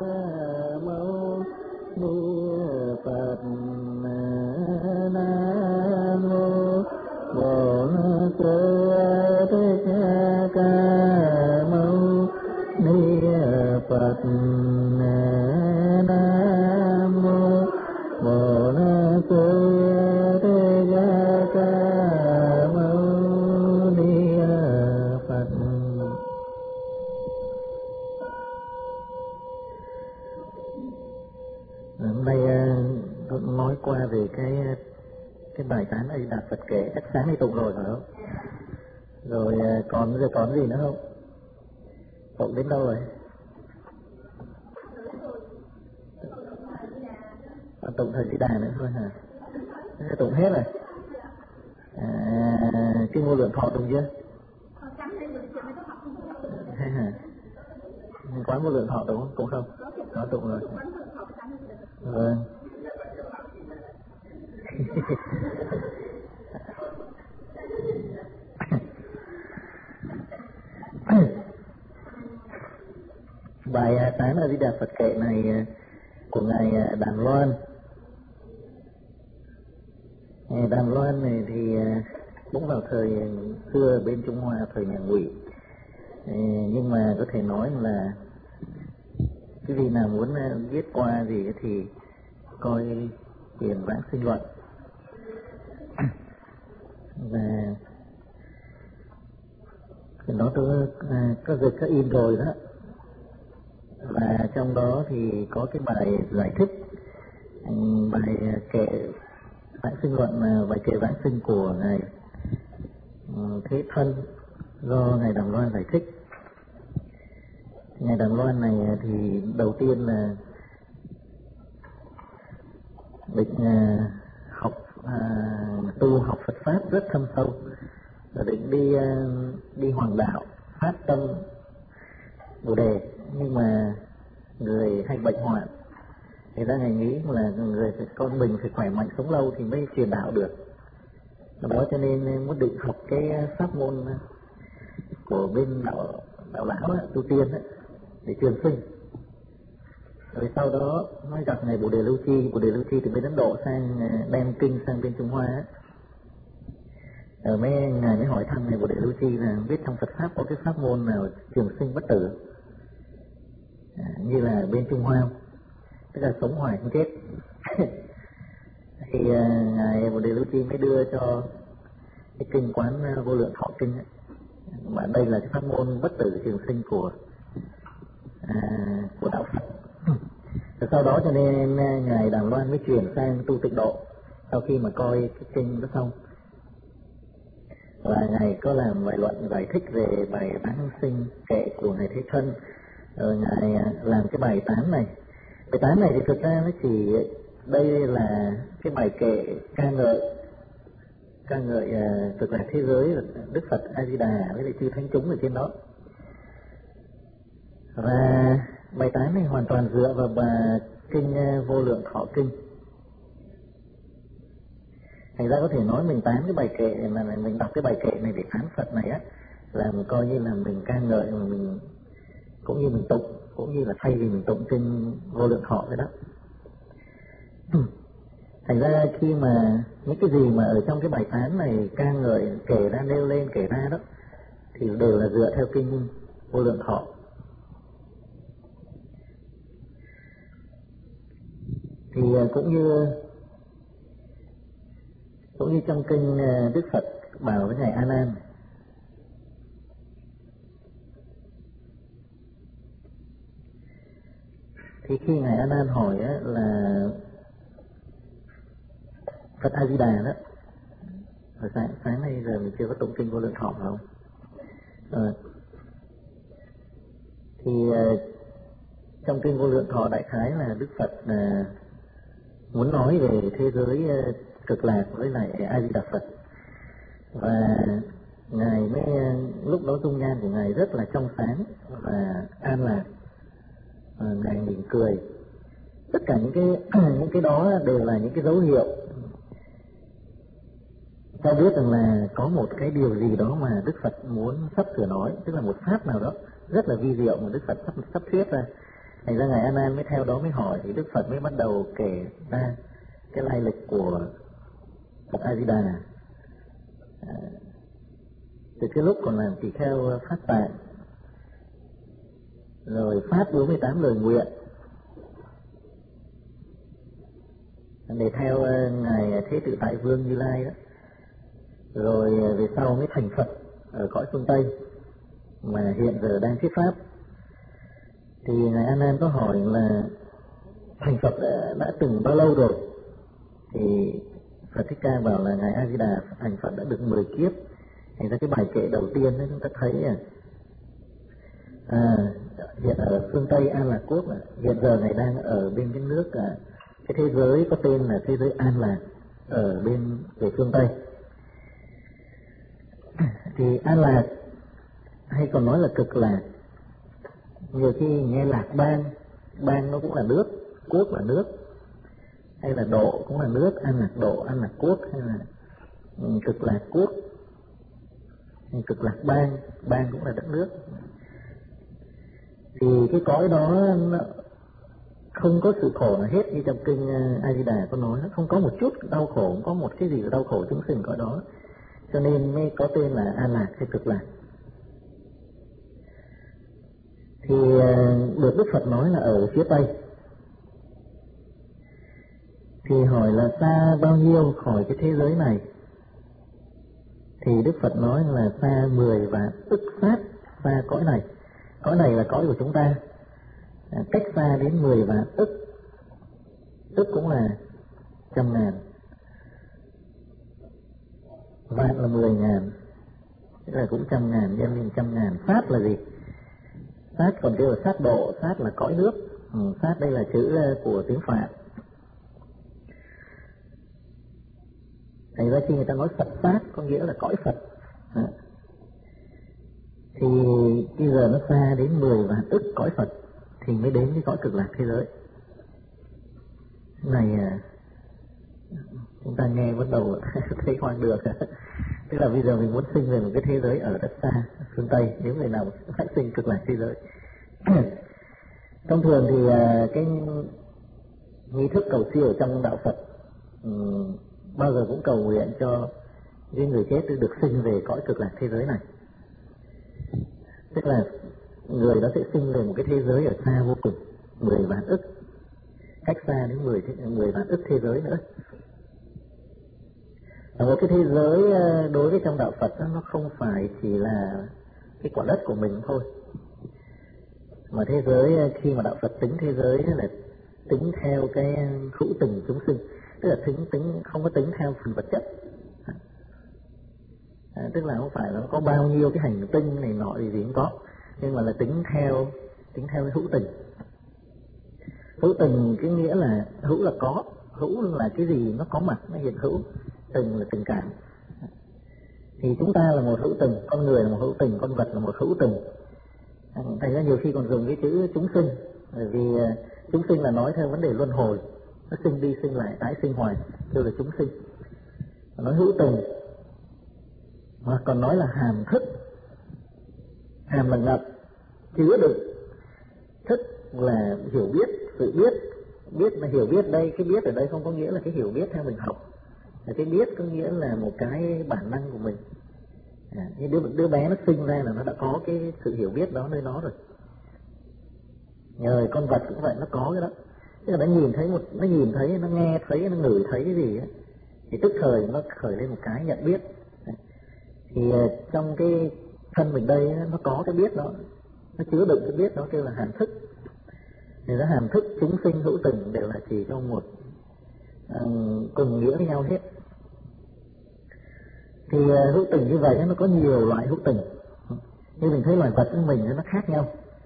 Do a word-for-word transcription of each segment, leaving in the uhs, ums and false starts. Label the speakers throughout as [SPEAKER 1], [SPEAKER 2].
[SPEAKER 1] mâu ni Phật. Nam mô Bổn Sư Thích Ca Mâu Ni Phật. Nam mô Bổn Sư Thích Ca Mâu Ni Phật. Hôm nay tôi nói qua về cái cái bài tán A Di Đà Phật kệ, chắc sáng nay tụng rồi phải không? Rồi còn giờ còn gì nữa không? Tụng đến đâu rồi? À, tụng thời Di Đà nữa thôi hả? Tụng hết rồi. À, cái Vô Lượng Thọ tụng chưa? Hay hả? Quán Vô Lượng Thọ tụng cũng không? Có tụng rồi. Vâng. Bài tán A Di Đà Phật kệ này của ngài Đàm Loan. Ngài Đàm Loan này thì cũng vào thời xưa bên Trung Hoa, thời nhà Ngụy, nhưng mà có thể nói là cái gì nào muốn viết qua gì thì coi Quyền Vãng Sinh Luận. Và nó tôi có dịch có in rồi đó, và trong đó thì có cái bài giải thích bài kệ Vãng Sinh Luận, bài kệ Vãng Sinh của ngài Thế Thân do ngài Đàm Loan giải thích. Ngài Đàm Loan này thì đầu tiên là định học à, tu học Phật pháp rất thâm sâu, rồi định đi đi hoàng đạo phát tâm Bồ Đề, nhưng mà người hay bệnh hoạn, thì ra ngài nghĩ là người con mình phải khỏe mạnh sống lâu thì mới truyền đạo được. Đó cho nên muốn định học cái pháp môn của bên đạo đạo lão á, tu tiên á, để trường sinh. Rồi sau đó mới gặp ngài Bồ Đề Lưu Chi. Bồ Đề Lưu Chi từ bên Ấn Độ sang đem kinh sang bên Trung Hoa á. Rồi mấy ngài mới hỏi thăm ngài Bồ Đề Lưu Chi là biết trong Phật pháp có cái pháp môn nào trường sinh bất tử à, như là bên Trung Hoa, tức là sống hoài không chết. Thì uh, ngài Bồ Đề Lưu Chi mới đưa cho cái kinh Quán Vô Lượng Thọ kinh ấy. Mà đây là cái pháp môn bất tử trường sinh của à, của đạo Phật. Rồi sau đó cho nên ngài Đàm Loan mới chuyển sang tu tịnh độ sau khi mà coi cái kinh đó xong, và ngài có làm bài luận giải thích về bài Vãng Sinh kệ của ngài Thế Thân. Rồi ngài làm cái bài tán này. Bài tán này thì thực ra nó chỉ đây là cái bài kệ ca ngợi ca ngợi uh, thực là thế giới Đức Phật A Di Đà với lại chư thánh chúng ở trên đó. Và bài tán này hoàn toàn dựa vào bài kinh uh, Vô Lượng Thọ kinh. Thành ra có thể nói mình tán cái bài kệ mà mình đọc cái bài kệ này để tán Phật này á, là mình coi như là mình ca ngợi mà mình cũng như mình tụng, cũng như là thay vì mình tụng kinh Vô Lượng Thọ vậy đó. Thành ra khi mà những cái gì mà ở trong cái bài tán này ca ngợi kể ra, nêu lên kể ra đó, thì đều là dựa theo kinh Vô Lượng Thọ. Thì cũng như cũng như trong kinh Đức Phật bảo với ngài A Nan, thì khi ngài A Nan hỏi á, là Phật A Di Đà đó, hồi sáng sáng nay giờ mình chưa có tụng kinh Vô Lượng Thọ không? À, thì uh, trong kinh Vô Lượng Thọ đại khái là Đức Phật uh, muốn nói về thế giới uh, cực lạc với lại A Di Đà Phật, và ngài mới uh, lúc đó dung nhan của ngài rất là trong sáng và an lạc, và ngài mỉm cười. Tất cả những cái những cái đó đều là những cái dấu hiệu ta biết rằng là có một cái điều gì đó mà Đức Phật muốn sắp sửa nói, tức là một pháp nào đó rất là vi diệu mà Đức Phật sắp sắp thuyết ra. Thành ra Ngài A Nan mới theo đó mới hỏi, thì Đức Phật mới bắt đầu kể ra cái lai lịch của Phật A Di Đà. À, từ cái lúc còn làm tỳ kheo Phát Tạng, rồi phát bốn mươi tám lời nguyện để theo Ngài Thế Tự Tại Vương Như Lai đó, rồi về sau mới thành Phật ở cõi phương Tây mà hiện giờ đang thuyết pháp. Thì Ngài A Nan có hỏi là thành Phật đã, đã từng bao lâu rồi? Thì Phật Thích Ca bảo là Ngài A Di Đà thành Phật đã được mười kiếp. Thành ra cái bài kệ đầu tiên đó chúng ta thấy à, à hiện ở phương Tây An Lạc Quốc, à, hiện giờ Ngài đang ở bên cái nước, à, cái thế giới có tên là thế giới An Lạc ở bên về phương Tây. Thì An Lạc hay còn nói là Cực Lạc, nhiều khi nghe Lạc Bang, Bang nó cũng là nước, Quốc là nước, hay là Độ cũng là nước, An Lạc Độ, An Lạc Quốc, hay là Cực Lạc Quốc, Cực Lạc Bang, Bang cũng là đất nước. Thì cái cõi đó nó không có sự khổ nào hết, như trong kinh A Di Đà có nói, nó không có một chút đau khổ, không có một cái gì đau khổ chúng sinh cõi đó, cho nên mới có tên là An Lạc hay Cực Lạc. Thì được Đức Phật nói là ở phía Tây. Thì hỏi là xa bao nhiêu khỏi cái thế giới này? Thì Đức Phật nói là xa mười vạn ức sát xa cõi này. Cõi này là cõi của chúng ta, à, cách xa đến mười vạn ức. Ức cũng là trăm ngàn, vạn là mười ngàn, thế là cũng trăm ngàn, nhân lên trăm ngàn. Sát là gì? Sát còn kêu là sát độ, sát là cõi nước. Ừ, sát đây là chữ của tiếng Phạn. Thành ra khi người ta nói Phật sát có nghĩa là cõi Phật. À, thì bây giờ nó xa đến mười vạn ức cõi Phật thì mới đến cái cõi Cực Lạc thế giới này. À, chúng ta nghe bắt đầu thấy hoang đường. Tức là bây giờ mình muốn sinh về một cái thế giới ở đất xa phương Tây, nếu người nào phải sinh Cực Lạc thế giới. Thông thường thì cái nghi thức cầu siêu ở trong đạo Phật um, bao giờ cũng cầu nguyện cho những người chết được sinh về cõi Cực Lạc thế giới này. Tức là người đó sẽ sinh về một cái thế giới ở xa vô cùng, mười vạn ức, cách xa đến mười, mười vạn ức thế giới nữa. Và một cái thế giới đối với trong đạo Phật đó, nó không phải chỉ là cái quả đất của mình thôi, mà thế giới khi mà đạo Phật tính thế giới là tính theo cái hữu tình chúng sinh, tức là tính tính không có tính theo phần vật chất. À, tức là không phải là nó có bao nhiêu cái hành tinh này nọ gì gì cũng có, nhưng mà là tính theo tính theo cái hữu tình. Hữu tình cái nghĩa là hữu là có, hữu là cái gì nó có mặt, nó hiện hữu, tình là tình cảm. Thì chúng ta là một hữu tình, con người là một hữu tình, con vật là một hữu tình. À, thành ra nhiều khi còn dùng cái chữ chúng sinh, bởi vì chúng sinh là nói theo vấn đề luân hồi, nó sinh đi sinh lại, tái sinh hoài, kêu là chúng sinh. Nói hữu tình, hoặc còn nói là hàm thức. Hàm là ngập, chứa đựng, thức là hiểu biết, sự biết. Biết là hiểu biết đây, cái biết ở đây không có nghĩa là cái hiểu biết theo mình học, cái biết có nghĩa là một cái bản năng của mình. À, như đứa, đứa bé nó sinh ra là nó đã có cái sự hiểu biết đó nơi nó rồi. Nhờ con vật cũng vậy, nó có cái đó. Tức là nó nhìn thấy một, nó nhìn thấy, nó nghe thấy, nó ngửi thấy cái gì ấy, thì tức thời nó khởi lên một cái nhận biết. Thì uh, trong cái thân mình đây nó có cái biết đó, nó chứa đựng cái biết đó, kêu là hàm thức. Thì nó hàm thức, chúng sinh, hữu tình đều là chỉ trong một uh, cùng nghĩa với nhau hết. Thì uh, hữu tình như vậy nó có nhiều loại hữu tình. Như mình thấy loài vật của mình nó khác nhau.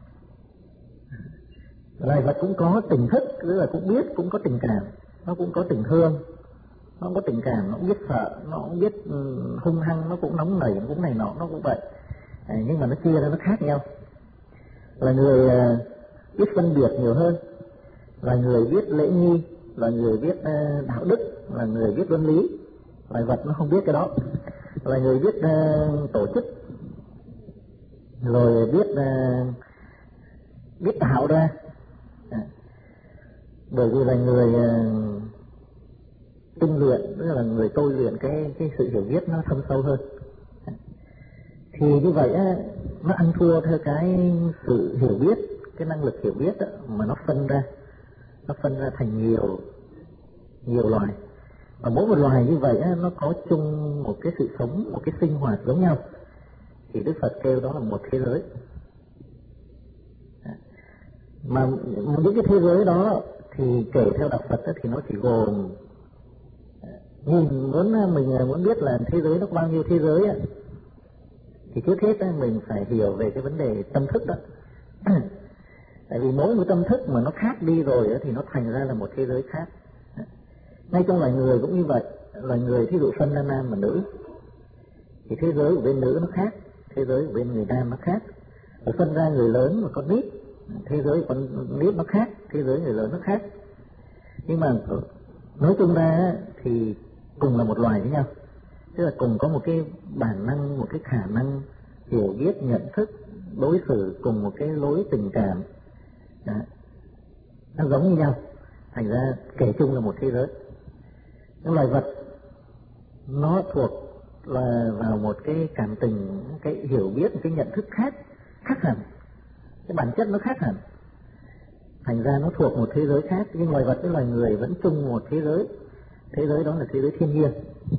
[SPEAKER 1] Loài vật cũng có tình thức, tức là cũng biết, cũng có tình cảm, nó cũng có tình thương, nó cũng có tình cảm, nó cũng biết sợ, nó cũng biết um, hung hăng, nó cũng nóng nảy, nó cũng này nọ, nó cũng vậy. À, nhưng mà nó chia ra nó khác nhau. Là người uh, biết phân biệt nhiều hơn, là người biết lễ nghi, là người biết uh, đạo đức, là người biết luân lý. Loài vật nó không biết cái đó. Là người biết uh, tổ chức, rồi biết uh, biết tạo ra, bởi vì là người uh, tinh luyện, tức là người tôi luyện cái cái sự hiểu biết nó thâm sâu hơn, thì như vậy á, nó ăn thua theo cái sự hiểu biết, cái năng lực hiểu biết á, mà nó phân ra, nó phân ra thành nhiều nhiều loài, và mỗi một loài như vậy á, nó có chung một cái sự sống, một cái sinh hoạt giống nhau, thì Đức Phật kêu đó là một thế giới. Mà những cái thế giới đó thì kể theo đạo Phật thì nó chỉ gồm, nhìn muốn mình muốn biết là thế giới nó có bao nhiêu thế giới ấy, thì trước hết mình phải hiểu về cái vấn đề tâm thức đó. Tại vì mỗi một tâm thức mà nó khác đi rồi thì nó thành ra là một thế giới khác. Ngay trong loài người cũng như vậy, loài người thí dụ phân ra nam và nữ, thì thế giới của bên nữ nó khác, thế giới của bên người nam nó khác. Rồi phân ra người lớn và con nít, thế giới của con nít nó khác, thế giới người lớn nó khác. Nhưng mà nói chung ra thì cùng là một loài với nhau, tức là cùng có một cái bản năng, một cái khả năng hiểu biết, nhận thức, đối xử, cùng một cái lối tình cảm, đó, nó giống như nhau, thành ra kể chung là một thế giới. Những loài vật nó thuộc là vào một cái cảm tình, cái hiểu biết, cái nhận thức khác, khác hẳn, cái bản chất nó khác hẳn, thành ra nó thuộc một thế giới khác. Nhưng loài vật với loài người vẫn chung một thế giới, thế giới đó là thế giới thiên nhiên.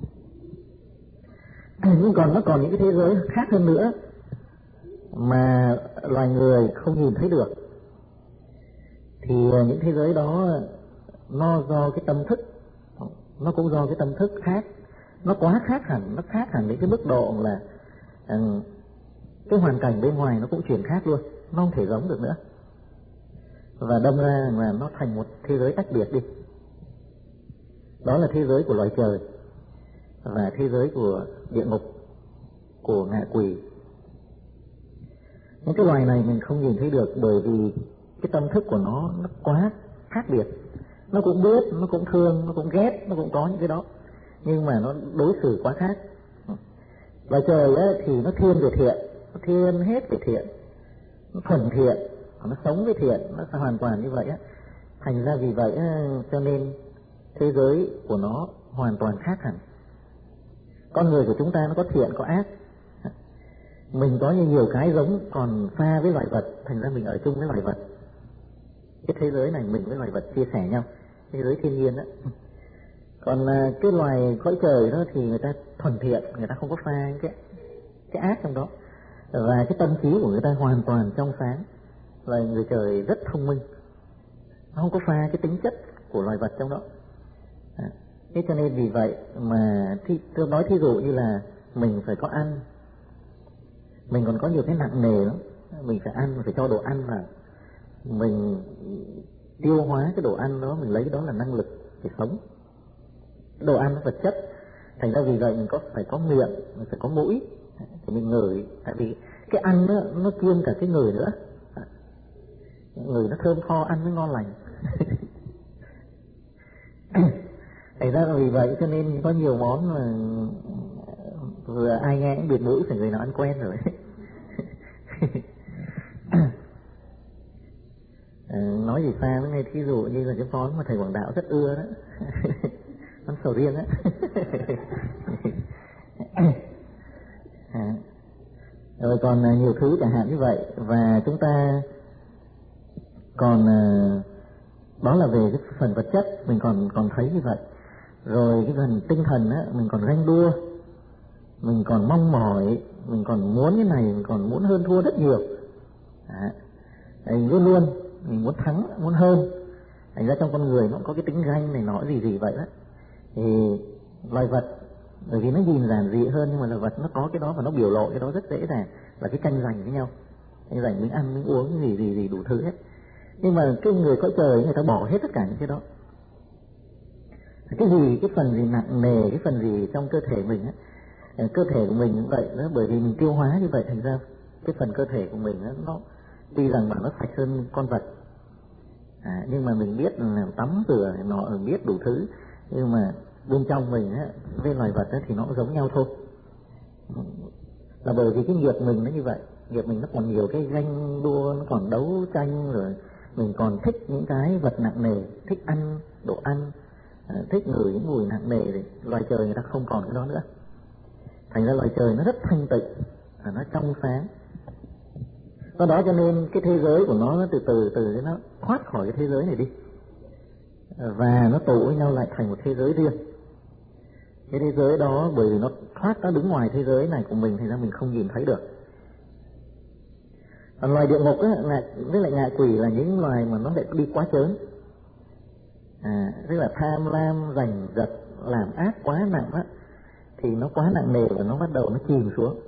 [SPEAKER 1] Nhưng còn nó còn những cái thế giới khác hơn nữa mà loài người không nhìn thấy được, thì những thế giới đó nó do cái tâm thức, nó cũng do cái tâm thức khác, nó quá khác hẳn, nó khác hẳn đến cái mức độ là uh, cái hoàn cảnh bên ngoài nó cũng chuyển khác luôn, nó không thể giống được nữa, và đâm ra là nó thành một thế giới tách biệt đi. Đó là thế giới của loài trời và thế giới của địa ngục, của ngạ quỷ. Những cái loài này mình không nhìn thấy được bởi vì cái tâm thức của nó nó quá khác biệt. Nó cũng biết, nó cũng thương, nó cũng ghét, nó cũng có những cái đó, nhưng mà nó đối xử quá khác. Loài trời ấy, thì nó thiên về thiện, nó thiên hết về thiện, nó thuần thiện, nó sống với thiện, nó sẽ hoàn toàn như vậy á. Thành ra vì vậy cho nên thế giới của nó hoàn toàn khác hẳn. Con người của chúng ta nó có thiện có ác, mình có nhiều cái giống còn xa với loài vật, thành ra mình ở chung với loài vật. Cái thế giới này mình với loài vật chia sẻ nhau, thế giới thiên nhiên đó. Còn cái loài cõi trời đó thì người ta thuần thiện, người ta không có pha cái cái ác trong đó, và cái tâm trí của người ta hoàn toàn trong sáng. Loài người trời rất thông minh, nó không có pha cái tính chất của loài vật trong đó. À, thế cho nên vì vậy mà thi, tôi nói thí dụ như là mình phải có ăn, mình còn có nhiều cái nặng nề lắm, mình phải ăn, mình phải cho đồ ăn vào, mình tiêu hóa cái đồ ăn đó, mình lấy đó là năng lực để sống. Đồ ăn nó vật chất, thành ra vì vậy mình có phải có miệng, mình phải có mũi thì mình ngửi, tại vì cái ăn đó, nó kiêng cả cái ngửi nữa, ngửi nó thơm tho, ăn mới ngon lành. Thành ra vì vậy cho nên có nhiều món mà vừa ai nghe cũng biệt mũi, phải người nào ăn quen rồi. À, nói gì xa với nghe, thí dụ như là cái món mà thầy Quảng Đạo rất ưa đó, món sầu riêng á. À, rồi còn nhiều thứ chẳng hạn như vậy. Và chúng ta còn đó là về cái phần vật chất mình còn còn thấy như vậy. Rồi cái phần tinh thần á, mình còn ganh đua, mình còn mong mỏi, mình còn muốn cái này, mình còn muốn hơn thua rất nhiều. À, mình luôn luôn mình muốn thắng, muốn hơn. Thành ra trong con người nó có cái tính ganh này nọ gì gì vậy đó. Thì loài vật bởi vì nó nhìn giản dị hơn, nhưng mà loài vật nó có cái đó và nó biểu lộ cái đó rất dễ dàng, là cái tranh giành với nhau, tranh giành miếng ăn miếng uống cái gì gì gì đủ thứ hết. Nhưng mà cái người cõi trời người ta bỏ hết tất cả những cái đó. Cái gì, cái phần gì nặng nề, cái phần gì trong cơ thể mình á, cơ thể của mình như vậy đó, bởi vì mình tiêu hóa như vậy, thành ra cái phần cơ thể của mình đó, nó tuy rằng mà nó sạch hơn con vật, à, nhưng mà mình biết là tắm rửa nó biết đủ thứ, nhưng mà bên trong mình á, với loài vật á, thì nó cũng giống nhau thôi. Là bởi vì cái nghiệp mình nó như vậy, nghiệp mình nó còn nhiều cái ganh đua, nó còn đấu tranh, rồi mình còn thích những cái vật nặng nề, thích ăn đồ ăn, thích ngửi những mùi nặng nề, thì loài trời người ta không còn cái đó nữa. Thành ra loài trời nó rất thanh tịnh, nó trong sáng. Do đó cho nên cái thế giới của nó, nó từ từ từ nó thoát khỏi cái thế giới này đi, và nó tụ với nhau lại thành một thế giới riêng. Cái thế giới đó bởi vì nó thoát, nó đứng ngoài thế giới này của mình, thành ra mình không nhìn thấy được. Còn loài địa ngục á, với lại ngạ quỷ là những loài mà nó lại đi quá chớn, à, tức là tham lam, giành giật, làm ác quá nặng á, thì nó quá nặng nề và nó bắt đầu nó chìm xuống.